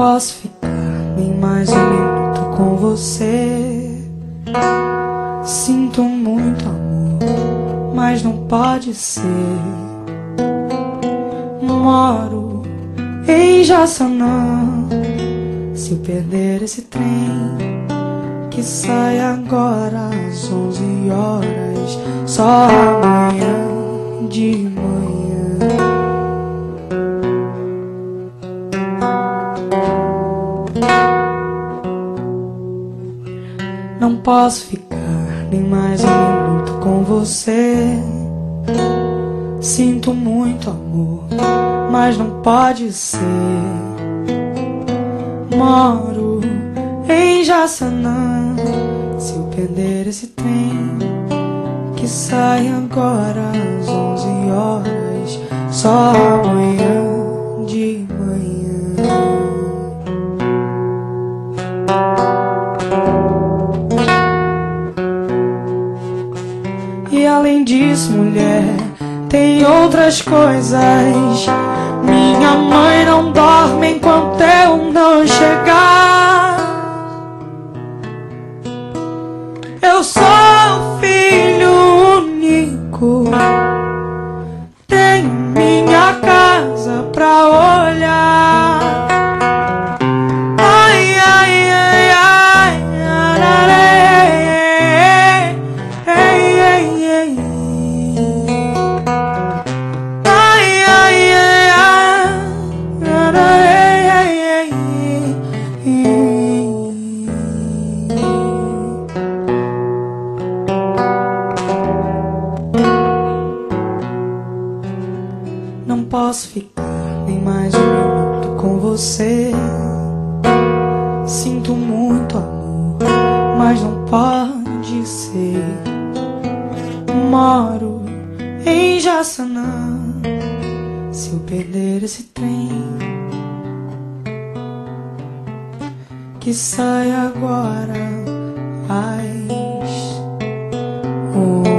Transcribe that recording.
posso ficar nem mais um minuto com você. Sinto muito amor, mas não pode ser. Moro em Jaçanã. Se eu perder esse trem que sai agora às 11 horas, só amanhã de manhã. Não posso ficar nem mais um minuto com você. Sinto muito amor, mas não pode ser. Moro em Jaçanã. Se eu perder esse trem que sai agora às 11 horas, só amanhã de manhã. E além disso, mulher, tem outras coisas. Minha mãe não dorme enquanto eu não chegar. Eu sou filho único, tenho minha casa pra olhar. Ai, ai, ai, ai, ararei, ei, ei, ei. Ai, ai, ai, ararei, ei, ei. Não posso ficar nem mais um minuto com você. Sinto muito amor, mas não pode ser. Moro em Jaçanã. Se eu perder esse trem que sai agora às 11